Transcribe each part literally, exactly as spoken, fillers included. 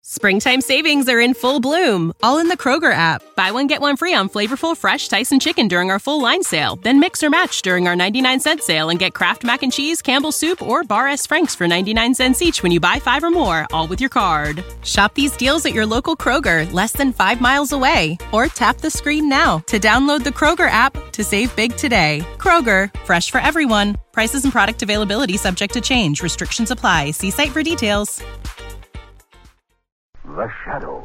Springtime savings are in full bloom, all in the Kroger app. Buy one, get one free on flavorful, fresh Tyson chicken during our full line sale. Then mix or match during our ninety-nine cent sale and get Kraft Mac and Cheese, Campbell's Soup, or Bar S. Frank's for ninety-nine cents each when you buy five or more, all with your card. Shop these deals at your local Kroger, less than five miles away. Or tap the screen now to download the Kroger app to save big today. Kroger, fresh for everyone. Prices and product availability subject to change. Restrictions apply. See site for details. The Shadow.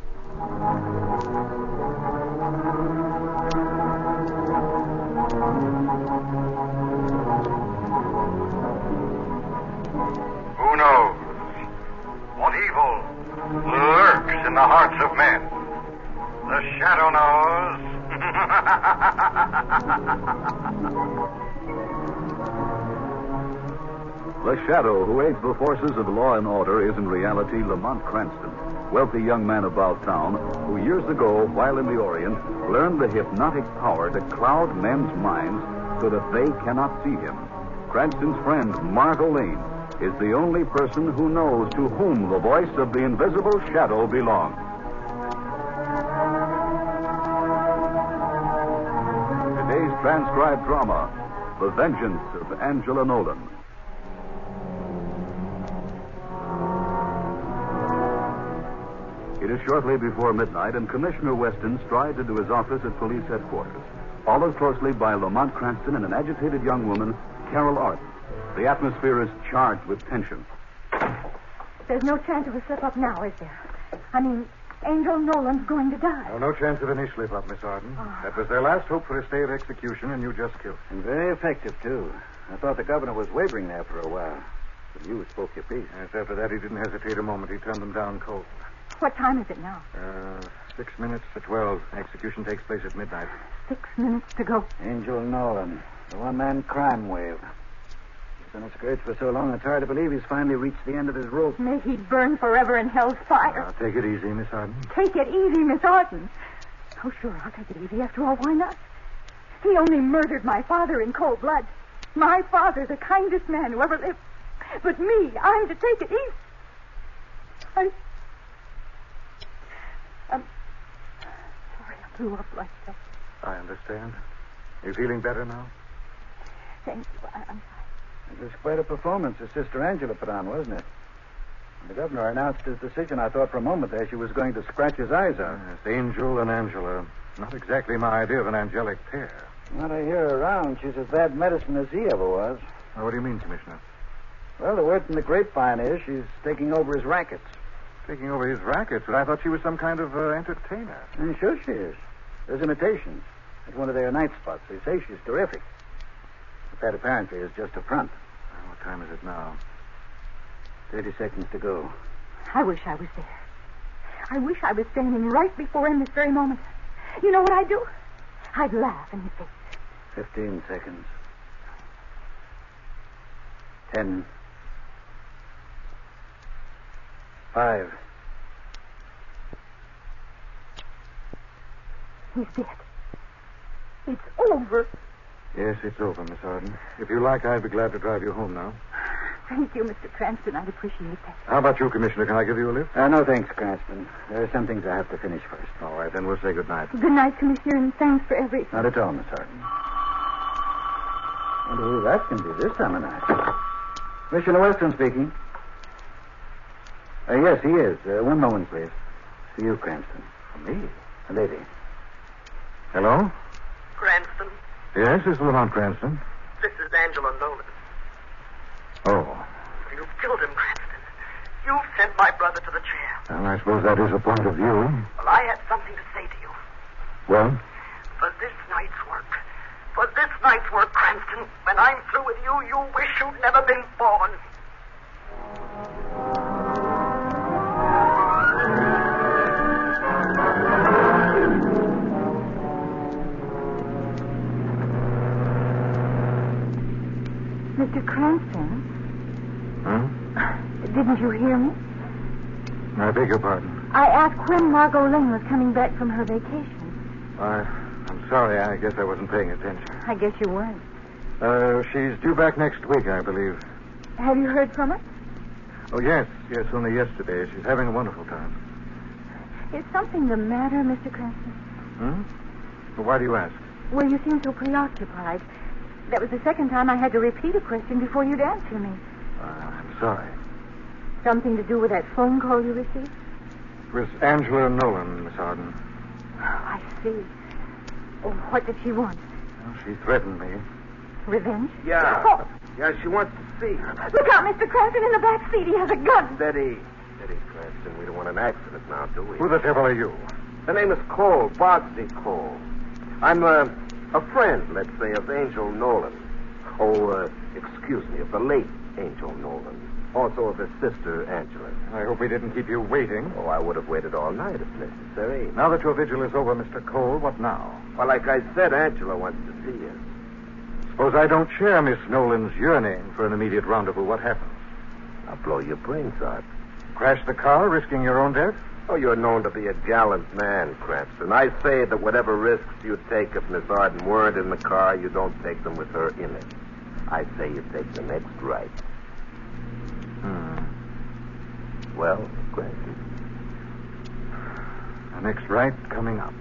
Who knows what evil lurks in the hearts of men? The Shadow knows. The Shadow, who aids the forces of law and order, is in reality Lamont Cranston, wealthy young man about town who years ago, while in the Orient, learned the hypnotic power to cloud men's minds so that they cannot see him. Cranston's friend, Margot Lane, is the only person who knows to whom the voice of the invisible Shadow belongs. Today's transcribed drama, The Vengeance of Angela Nolan. It is shortly before midnight, and Commissioner Weston strides into his office at police headquarters, followed closely by Lamont Cranston and an agitated young woman, Carol Arden. The atmosphere is charged with tension. There's no chance of a slip-up now, is there? I mean, Angel Nolan's going to die. Oh, no chance of any slip-up, Miss Arden. Oh. That was their last hope for a stay of execution, and you just killed him. And very effective, too. I thought the governor was wavering there for a while. But you spoke your piece. Yes, after that, he didn't hesitate a moment. He turned them down cold. What time is it now? Uh, six minutes to twelve. Execution takes place at midnight. Six minutes to go. Angel Nolan, the one-man crime wave. He's been a scourge for so long, it's hard to believe he's finally reached the end of his rope. May he burn forever in hell's fire. Now, take it easy, Miss Arden. Take it easy, Miss Arden. Oh, sure, I'll take it easy. After all, why not? He only murdered my father in cold blood. My father, the kindest man who ever lived. But me, I'm to take it easy. I... I'm sorry I blew up like that. I understand. You feeling better now? Thank you. I, I'm sorry. It was quite a performance his sister Angela put on, wasn't it? When the governor announced his decision, I thought for a moment there she was going to scratch his eyes out. Yes, Angel and Angela. Not exactly my idea of an angelic pair. When I hear her around, she's as bad medicine as he ever was. Now, what do you mean, Commissioner? Well, the word from the grapevine is she's taking over his rackets. Taking over his rackets, but I thought she was some kind of uh, entertainer. I'm sure she is. There's imitations at one of their night spots. They say she's terrific. But that apparently is just a front. Uh, what time is it now? Thirty seconds to go. I wish I was there. I wish I was standing right before him this very moment. You know what I'd do? I'd laugh in his face. Fifteen seconds. Ten. Five. He's dead. It's over. Yes, it's over, Miss Arden. If you like, I'd be glad to drive you home now. Thank you, Mister Cranston. I'd appreciate that. How about you, Commissioner? Can I give you a lift? Uh, no, thanks, Cranston. There are some things I have to finish first. All right, then we'll say good night. Good night, Commissioner, and thanks for everything. Not at all, Miss Arden. I wonder who that can be this time of night. Commissioner Weston speaking. Uh, yes, he is. Uh, one moment, please. For you, Cranston. For me? A lady. Hello? Cranston? Yes, this is Lamont Cranston. This is Angela Nolan. Oh. You've killed him, Cranston. You've sent my brother to the chair. Well, I suppose that is a point of view. Well, I had something to say to you. Well? For this night's work. For this night's work, Cranston. When I'm through with you, you wish you'd never been born. Mister Cranston? Huh? Didn't you hear me? I beg your pardon. I asked when Margot Lane was coming back from her vacation. I, I'm sorry. I guess I wasn't paying attention. I guess you weren't. Uh, she's due back next week, I believe. Have you heard from her? Oh, yes. Yes, only yesterday. She's having a wonderful time. Is something the matter, Mister Cranston? Hmm? Well, why do you ask? Well, you seem so preoccupied. That was the second time I had to repeat a question before you'd answer me. Uh, I'm sorry. Something to do with that phone call you received? It was Angela Nolan, Miss Arden. Oh, I see. Oh, what did she want? Well, she threatened me. Revenge? Yeah. Oh. Yeah, she wants to see. Look out, Mister Cranston, in the back seat. He has a gun. Steady. Steady, Cranston. We don't want an accident now, do we? Who the devil are you? The name is Cole, Bogsy Cole. I'm uh, a friend, let's say, of Angel Nolan. Oh, uh, excuse me, of the late Angel Nolan. Also of his sister, Angela. I hope we didn't keep you waiting. Oh, I would have waited all night if necessary. Now that your vigil is over, Mister Cole, what now? Well, like I said, Angela wants to see you. Suppose I don't share Miss Nolan's yearning for an immediate rendezvous. What happens? I'll blow your brains out. Crash the car, risking your own death? Oh, you're known to be a gallant man, Cranston. I say that whatever risks you take if Miss Arden weren't in the car, you don't take them with her in it. I say you take the next right. Hmm. Well, Cranston. The next right coming up.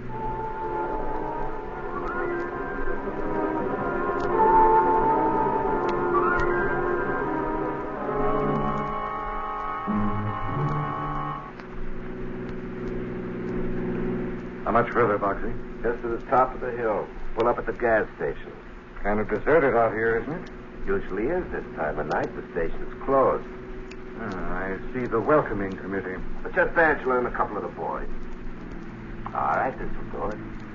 How much further, Bogsy? Just to the top of the hill. Pull up at the gas station. Kind of deserted out here, isn't it? Usually is this time of night. The station's closed. Ah, I see the welcoming committee. But just Angela and a couple of the boys. All right, this will do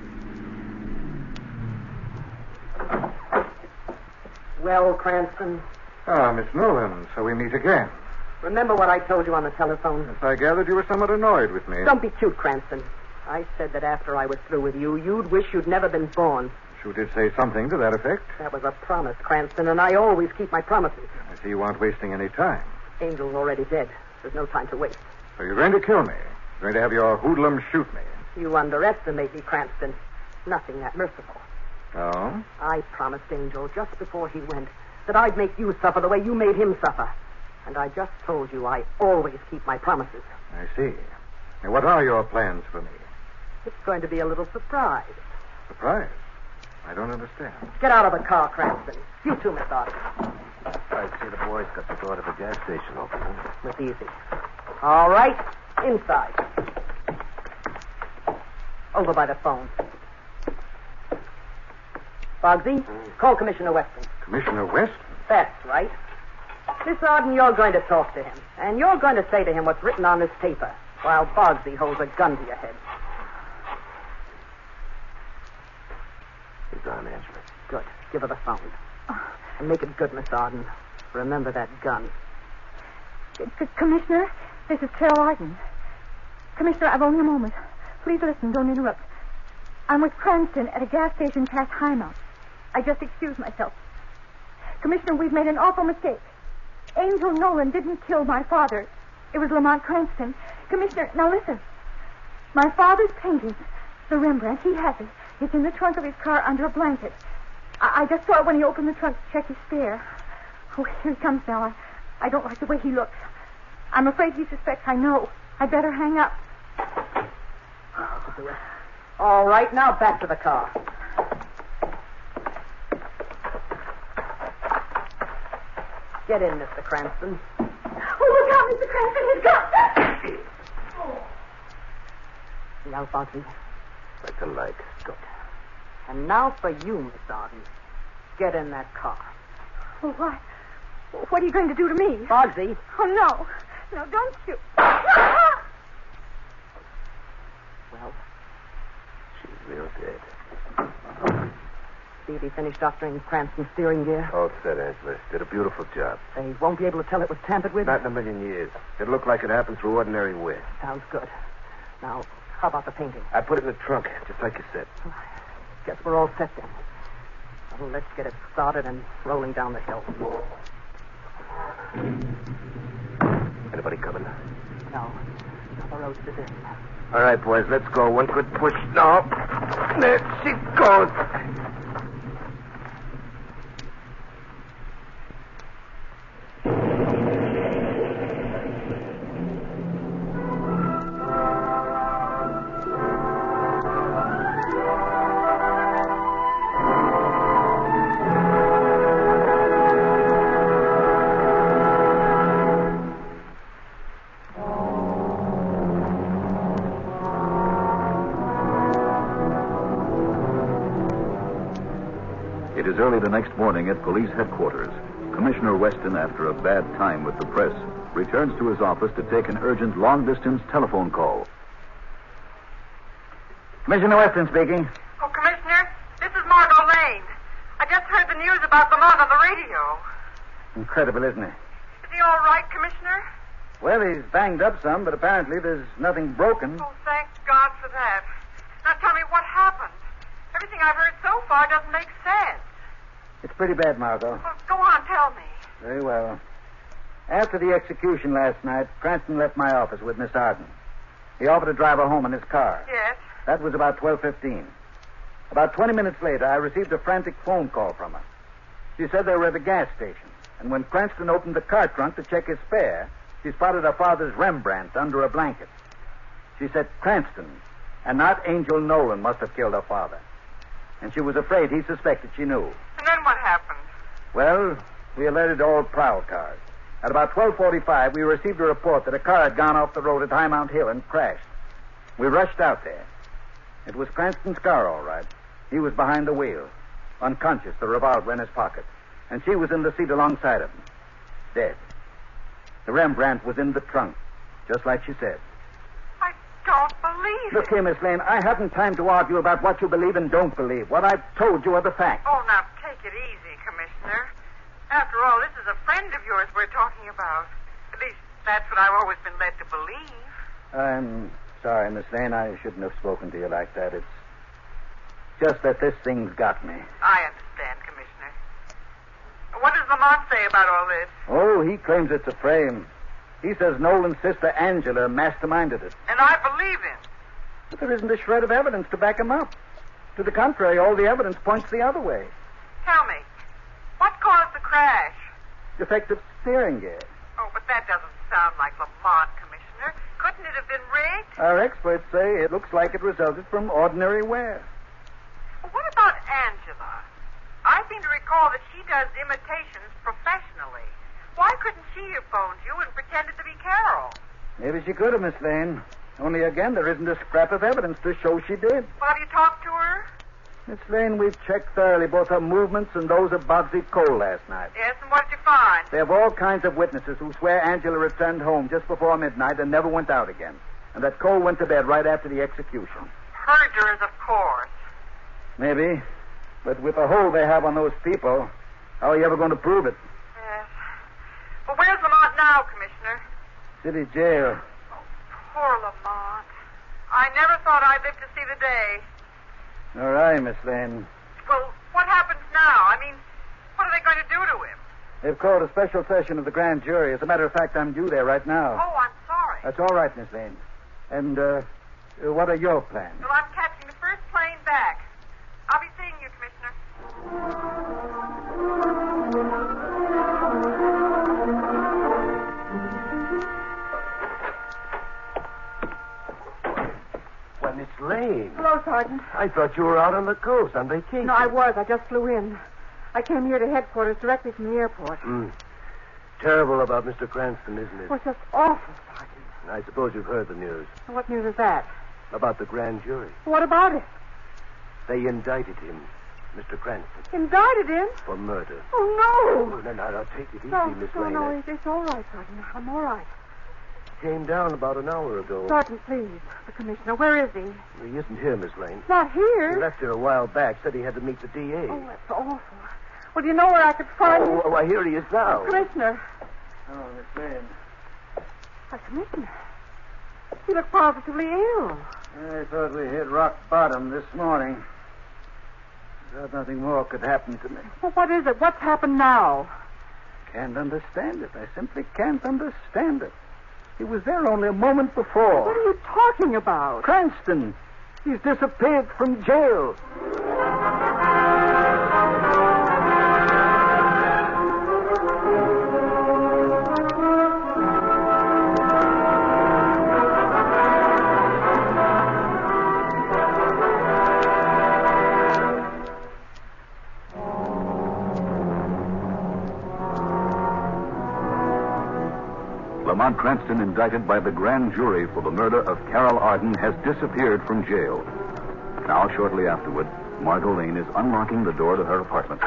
it. Well, Cranston, Ah, Miss Nolan, so we meet again. remember what I told you on the telephone? Yes, I gathered you were somewhat annoyed with me. Don't be cute, Cranston. I said that after I was through with you, you'd wish you'd never been born. You did say something to that effect. That was a promise, Cranston, and I always keep my promises. I see you aren't wasting any time. Angel's already dead. There's no time to waste. So you're going to kill me. You're going to have your hoodlum shoot me. You underestimate me, Cranston. Nothing that merciful. Oh? I promised Angel just before he went that I'd make you suffer the way you made him suffer. And I just told you I always keep my promises. I see. And what are your plans for me? It's going to be a little surprise. Surprise? I don't understand. Get out of the car, Cranston. You too, Miss Arden. I see the boys got the door to the gas station open. Huh? It's easy. All right, inside. Over by the phone. Bogsy, call Commissioner Weston. Commissioner West? That's right. Miss Arden, you're going to talk to him. And you're going to say to him what's written on this paper, while Bogsy holds a gun to your head. He's on, Angela. Good. Give her the phone. And make it good, Miss Arden. Remember that gun. C- Commissioner, this is Carol Arden. Commissioner, I've only a moment. Please listen, don't interrupt. I'm with Cranston at a gas station past Highmount. I just excused myself. Commissioner, we've made an awful mistake. Angel Nolan didn't kill my father. It was Lamont Cranston. Commissioner, now listen. My father's painting, the Rembrandt, he has it. It's in the trunk of his car under a blanket. I, I just saw it when he opened the trunk to check his spare. Oh, here he comes now. I, I don't like the way he looks. I'm afraid he suspects I know. I'd better hang up. All right, now back to the car. Get in, Mister Cranston. Oh, look out, Mister Cranston. He's got... Now, Bogsy. Like to like. Good. And now for you, Miss Arden. Get in that car. Oh, what? What are you going to do to me? Bogsy. Oh, no. No, don't shoot. Well, She's real dead. see if he finished doctoring Cranston's steering gear. All set, Angela. Did a beautiful job. They won't be able to tell it was tampered with? Not in a million years. It looked like it happened through ordinary wear. Sounds good. Now, how about the painting? I put it in the trunk, just like you said. Guess we're all set then. Well, let's get it started and rolling down the hill. Anybody coming? No. No, the road's deserted. All right, boys, let's go. One good push. No. There she goes. It is early the next morning at police headquarters. Commissioner Weston, after a bad time with the press, returns to his office to take an urgent long-distance telephone call. Commissioner Weston speaking. Oh, Commissioner, this is Margot Lane. I just heard the news about Lamont on the radio. Incredible, isn't it? Is he all right, Commissioner? Well, he's banged up some, but apparently there's nothing broken. Oh, thank God for that. Now tell me what happened. Everything I've heard so far doesn't make sense. It's pretty bad, Margot. Well, go on, tell me. Very well. After the execution last night, Cranston left my office with Miss Arden. He offered to drive her home in his car. Yes? That was about twelve fifteen. About twenty minutes later, I received a frantic phone call from her. She said they were at a gas station, and when Cranston opened the car trunk to check his fare, she spotted her father's Rembrandt under a blanket. She said Cranston, and not Angel Nolan, must have killed her father. And she was afraid he suspected she knew. And then what happened? Well, we alerted all prowl cars. At about twelve forty-five, we received a report that a car had gone off the road at High Mount Hill and crashed. We rushed out there. It was Cranston's car, all right. He was behind the wheel, unconscious, the revolver in his pocket. And she was in the seat alongside of him, dead. The Rembrandt was in the trunk, just like she said. I don't believe Look it. here, Miss Lane, I haven't time to argue about what you believe and don't believe. What I've told you are the facts. Oh, now take it easy, Commissioner. After all, this is a friend of yours we're talking about. At least that's what I've always been led to believe. I'm sorry, Miss Lane. I shouldn't have spoken to you like that. It's just that this thing's got me. I understand, Commissioner. What does Lamont say about all this? Oh, he claims it's a frame. He says Nolan's sister Angela masterminded it. And I believe him. But there isn't a shred of evidence to back him up. To the contrary, all the evidence points the other way. Tell me, what caused the crash? Defective steering gear. Oh, but that doesn't sound like Lamont, Commissioner. Couldn't it have been rigged? Our experts say it looks like it resulted from ordinary wear. Well, what about Angela? I seem to recall that she does imitations professionally. Why couldn't she have phoned you and pretended to be Carol? Maybe she could have, Miss Lane. Only again, there isn't a scrap of evidence to show she did. Well, have you talked to her? Miss Lane, we've checked thoroughly both her movements and those of Bogsy Cole last night. Yes, and what did you find? They have all kinds of witnesses who swear Angela returned home just before midnight and never went out again. And that Cole went to bed right after the execution. Perjurers, of course. Maybe. But with the hold they have on those people, how are you ever going to prove it? Yes. Well, where's Lamont now, Commissioner? City jail. Oh, poor Lamont. I never thought I'd live to see the day. All right, Miss Lane. Well, what happens now? I mean, what are they going to do to him? They've called a special session of the grand jury. As a matter of fact, I'm due there right now. Oh, I'm sorry. That's all right, Miss Lane. And, uh, what are your plans? Well, I'm catching the first plane back. I'll be seeing you, Commissioner. Why, Miss Lane. Hello, Sergeant. I thought you were out on the coast on vacation. No, I was. I just flew in. I came here to headquarters directly from the airport. Mm. Terrible about Mister Cranston, isn't it? It was just awful, Sergeant. I suppose you've heard the news What news is that? about the grand jury. What about it? They indicted him, Mister Cranston, Indicted him? for murder. Oh, Oh, no. no, no, no, take it easy, No, Miss no, Lane. no, I it's, it's all right, Sergeant. I'm all right. came down about an hour ago. Sergeant, please. The commissioner, where is he? He isn't here, Miss Lane. Not He here. left here a while back, said he had to meet the D A. Oh, that's awful. Well, do you know where I could find him? Oh, why, here he is now. Commissioner. Oh, Miss Lane. Why, Commissioner. You look positively ill. I thought we hit rock bottom this morning. Thought nothing more could happen to me. Well, what is it? What's happened now? Can't understand it. I simply can't understand it. He was there only a moment before. What are you talking about? Cranston. He's disappeared from jail. Lamont Cranston, indicted by the grand jury for the murder of Carol Arden, has disappeared from jail. Now, shortly afterward, Margot Lane is unlocking the door to her apartment.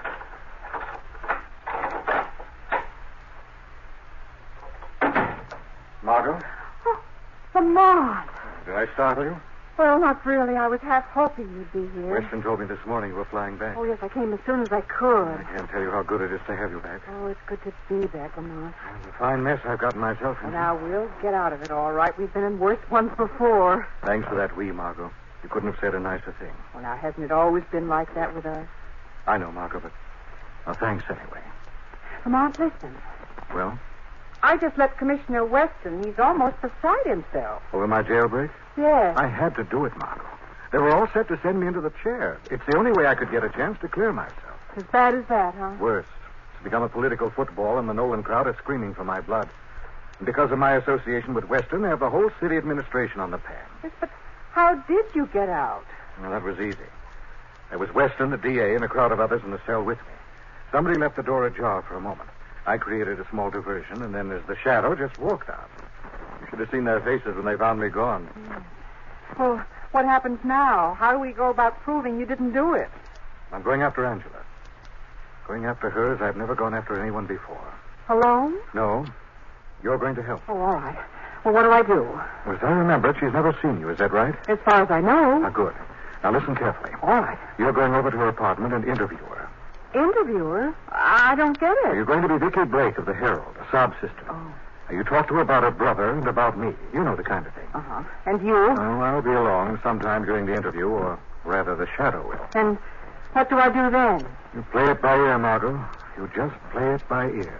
Margot? Oh, Lamont. Did I startle you? Well, not really. I was half hoping you'd be here. Weston told me this morning you were flying back. Oh, yes, I came as soon as I could. I can't tell you how good it is to have you back. Oh, it's good to be back, Lamont. It's a fine mess I've gotten myself into. Now, we'll get out of it all right. We've been in worse ones before. Thanks for that we, Margot. You couldn't have said a nicer thing. Well, now, hasn't it always been like that with us? I know, Margot, but... Well, thanks anyway. Lamont, listen. Well? I just left Commissioner Weston. He's almost beside himself. Over my jailbreak? Yes. I had to do it, Margot. They were all set to send me into the chair. It's the only way I could get a chance to clear myself. As bad as that, huh? Worse. It's become a political football, and the Nolan crowd is screaming for my blood. And because of my association with Weston, they have the whole city administration on the pan. Yes, but how did you get out? Well, that was easy. There was Weston, the D A, and a crowd of others in the cell with me. Somebody left the door ajar for a moment. I created a small diversion, and then as the shadow just walked out. You should have seen their faces when they found me gone. Yes. Well, what happens now? How do we go about proving you didn't do it? I'm going after Angela. Going after her as I've never gone after anyone before. Alone? No. You're going to help. Oh, all right. Well, what do I do? As I remember, she's never seen you. Is that right? As far as I know. Ah, good. Now listen carefully. All right. You're going over to her apartment and interview her. Interview her? I don't get it. You're going to be Vicky Blake of the Herald, a sob sister. Oh. You talk to her about her brother and about me. You know the kind of thing. Uh-huh. And you? Well, I'll be along sometime during the interview, or rather the shadow will. And what do I do then? You play it by ear, Margot. You just play it by ear.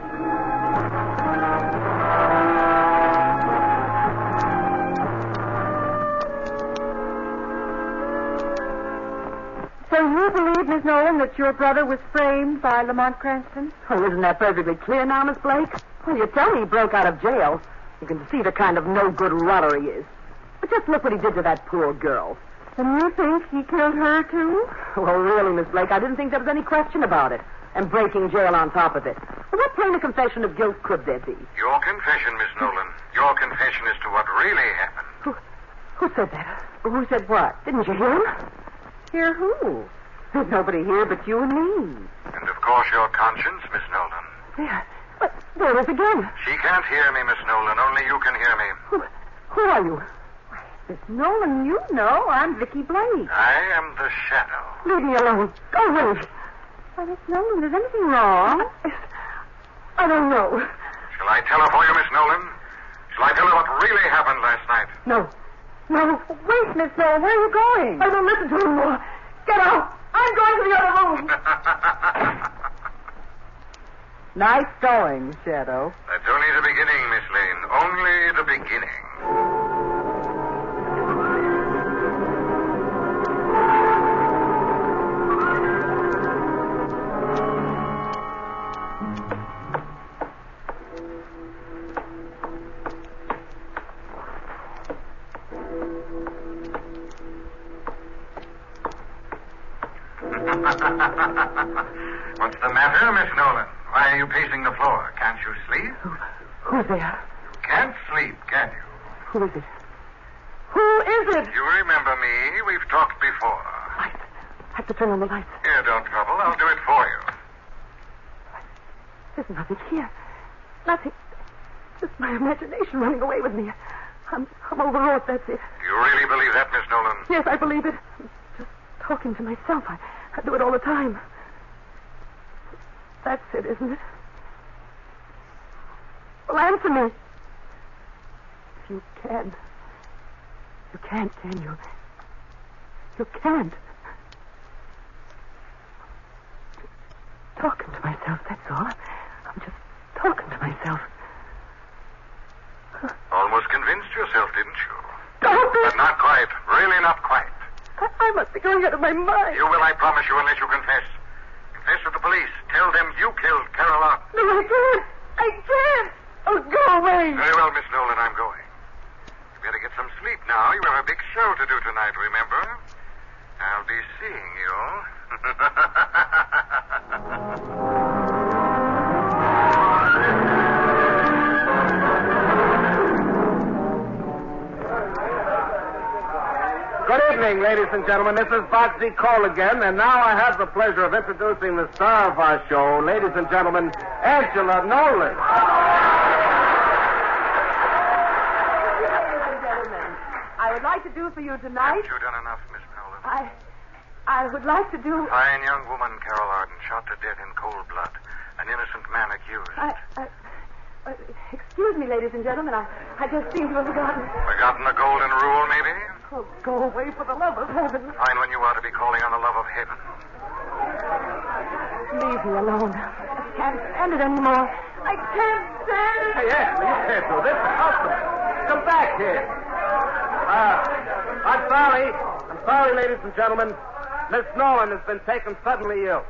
So you believe, Miss Nolan, that your brother was framed by Lamont Cranston? Oh, isn't that perfectly clear now, Miss Blake? Well, you tell me he broke out of jail. You can see the kind of no-good rotter he is. But just look what he did to that poor girl. And you think he killed her, too? Well, really, Miss Blake, I didn't think there was any question about it. And breaking jail on top of it. Well, what plainer confession of guilt could there be? Your confession, Miss Nolan. Your confession as to what really happened. Who, who said that? Who said what? Didn't you hear him? Hear who? There's nobody here but you and me. And, of course, your conscience, Miss Nolan. There. But there it is again. She can't hear me, Miss Nolan. Only you can hear me. Who, who are you? Miss Nolan, you know. I'm Vicky Blake. I am the shadow. Leave me alone. Go away. Why, Miss Nolan, is anything wrong? I don't know. Shall I tell her for you, Miss Nolan? Shall I tell her what really happened last night? No. No. Wait, Miss Nolan, where are you going? I don't listen to him more. Get out. I'm going to the other room. Nice going, Shadow. That's only the beginning, Miss Lane. Only the beginning. What's the matter, Miss Nolan? Why are you pacing the floor? Can't you sleep? Who, who's there? Can't sleep, can you? Who is it? Who is it? You remember me. We've talked before. Lights. I have to turn on the lights. Here, don't trouble. I'll do it for you. There's nothing here. Nothing. Just my imagination running away with me. I'm, I'm overwrought, that's it. Do you really believe that, Miss Nolan? Yes, I believe it. I'm just talking to myself. I, I do it all the time. That's it, isn't it? Well, answer me. If you can. You can't, can you? You can't. Just talking to myself, that's all. I'm just talking to myself. Almost convinced yourself, didn't you? Don't be... But not quite. Really not quite. I, I must be going out of my mind. You will, I promise you, unless you confess. Confess to the police. Tell them you killed Carol Ott. No, I can't. I can't. Oh, go away. Very well, Miss Nolan, I'm going. You better get some sleep now. You have a big show to do tonight, remember? I'll be seeing you. Good evening, ladies and gentlemen. This is Boxy Cole again, and now I have the pleasure of introducing the star of our show, ladies and gentlemen, Angela Nolan. Ladies and gentlemen, I would like to do for you tonight. Haven't you done enough, Miss Nolan? I, I would like to do. Fine young woman, Carol Arden, shot to death in cold blood. An innocent man accused. I, I, uh, excuse me, ladies and gentlemen. I, I just seem to have forgotten. Forgotten the golden rule, maybe? Oh, go away for the love of heaven. Fine when you ought to be calling on the love of heaven. Leave me alone. I can't stand it anymore. I can't stand it. Hey, Angela, you can't do this. Husband, come back here. Uh, I'm sorry. I'm sorry, ladies and gentlemen. Miss Nolan has been taken suddenly ill.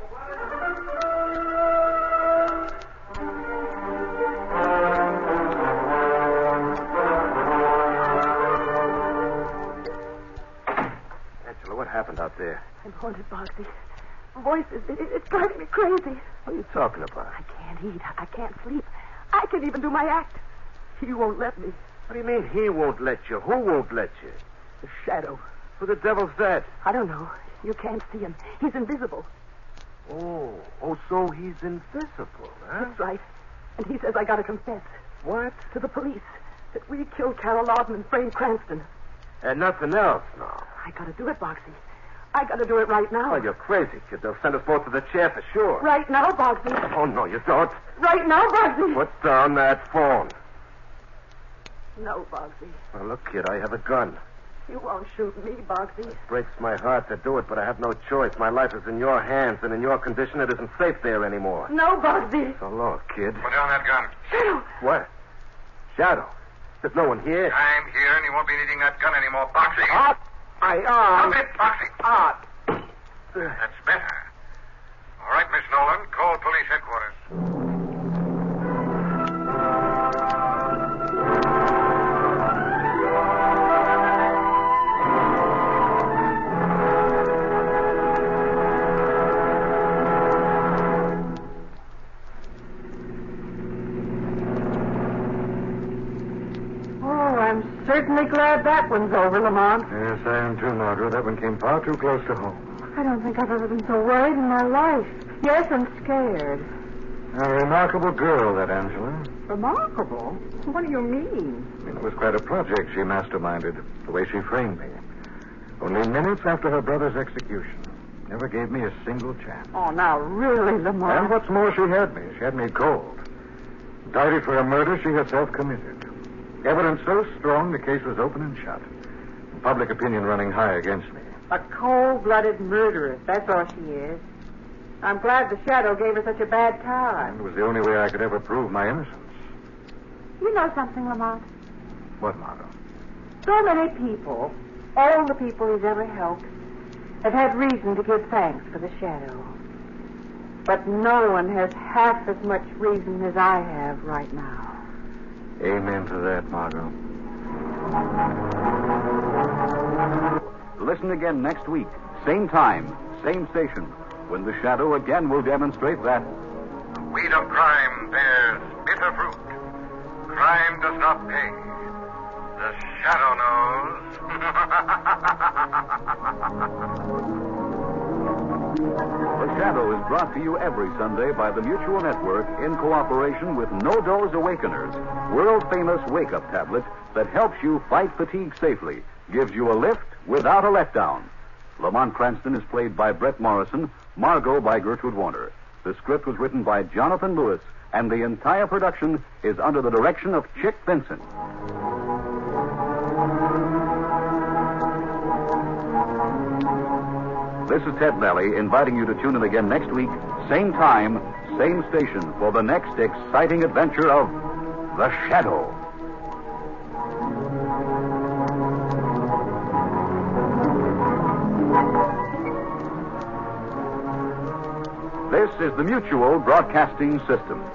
Angela, what happened out there? I'm haunted, Boxy. Voices, it, it, it's driving me crazy. What are you talking about? I can't eat. I can't sleep. I can't even do my act. He won't let me. What do you mean he won't let you? Who won't let you? The shadow. Who the devil's that? I don't know. You can't see him. He's invisible. Oh, oh, so he's invisible, huh? That's right. And he says I gotta confess. What? To the police. That we killed Carol Arden and Frank Cranston. And nothing else, no. I gotta do it, Boxy. I gotta do it right now. Oh, you're crazy, kid. They'll send us both to the chair for sure. Right now, Boxy. Oh, no, you don't. Right now, Boxy. Put down that phone. No, Boxy. Well, look, kid, I have a gun. You won't shoot me, Boxy. It breaks my heart to do it, but I have no choice. My life is in your hands, and in your condition, it isn't safe there anymore. No, Boxy. So long, kid. Put down that gun. Shadow. What? Shadow? There's no one here. I'm here, and you won't be needing that gun anymore, Boxy. Ah, my arm. Stop it, Boxy. Ah. That's better. All right, Miss Nolan, call police headquarters. Certainly glad that one's over, Lamont. Yes, I am too, Margot. That one came far too close to home. I don't think I've ever been so worried in my life. Yes, I'm scared. A remarkable girl, that Angela. Remarkable? What do you mean? I mean, it was quite a project she masterminded, the way she framed me. Only minutes after her brother's execution. Never gave me a single chance. Oh, now, really, Lamont? And what's more, she had me. She had me cold. Indicted for a murder she herself committed. Evidence so strong, the case was open and shut. Public opinion running high against me. A cold-blooded murderess. That's all she is. I'm glad the shadow gave her such a bad time. It was the only way I could ever prove my innocence. You know something, Lamont? What, Margot? So many people, all the people he's ever helped, have had reason to give thanks for the shadow. But no one has half as much reason as I have right now. Amen to that, Margot. Listen again next week, same time, same station, when the shadow again will demonstrate that The weed of crime bears bitter fruit. Crime does not pay. The shadow knows. The Shadow is brought to you every Sunday by the Mutual Network in cooperation with No Dose Awakeners, world-famous wake-up tablet that helps you fight fatigue safely, gives you a lift without a letdown. Lamont Cranston is played by Brett Morrison, Margot by Gertrude Warner. The script was written by Jonathan Lewis, and the entire production is under the direction of Chick Vincent. This is Ted Valley inviting you to tune in again next week, same time, same station, for the next exciting adventure of The Shadow. This is the Mutual Broadcasting System.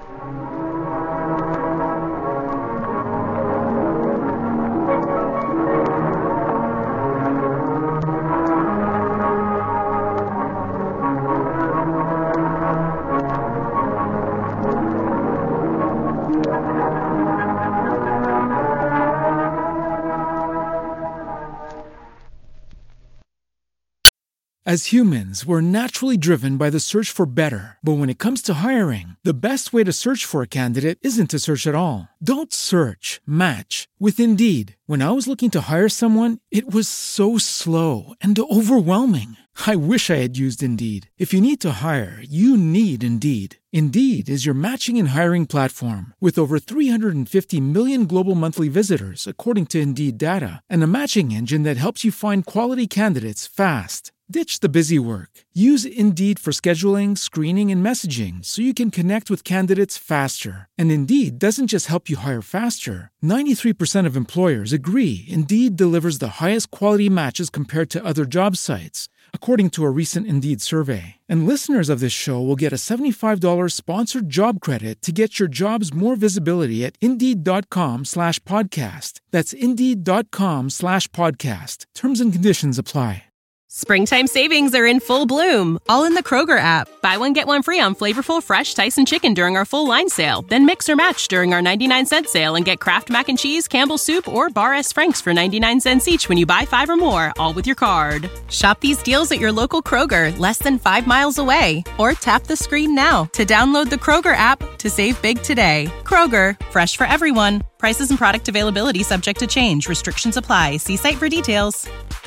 As humans, we're naturally driven by the search for better. But when it comes to hiring, the best way to search for a candidate isn't to search at all. Don't search, match with Indeed. When I was looking to hire someone, it was so slow and overwhelming. I wish I had used Indeed. If you need to hire, you need Indeed. Indeed is your matching and hiring platform with over three hundred fifty million global monthly visitors, according to Indeed data, and a matching engine that helps you find quality candidates fast. Ditch the busy work. Use Indeed for scheduling, screening, and messaging so you can connect with candidates faster. And Indeed doesn't just help you hire faster. ninety-three percent of employers agree Indeed delivers the highest quality matches compared to other job sites, according to a recent Indeed survey. And listeners of this show will get a seventy-five dollars sponsored job credit to get your jobs more visibility at Indeed.com slash podcast. That's Indeed.com slash podcast. Terms and conditions apply. Springtime savings are in full bloom, all in the Kroger app. Buy one, get one free on flavorful, fresh Tyson chicken during our full line sale. Then mix or match during our ninety-nine cent sale and get Kraft Mac and Cheese, Campbell's Soup, or Bar S. Frank's for ninety-nine cents each when you buy five or more, all with your card. Shop these deals at your local Kroger, less than five miles away. Or tap the screen now to download the Kroger app to save big today. Kroger, fresh for everyone. Prices and product availability subject to change. Restrictions apply. See site for details.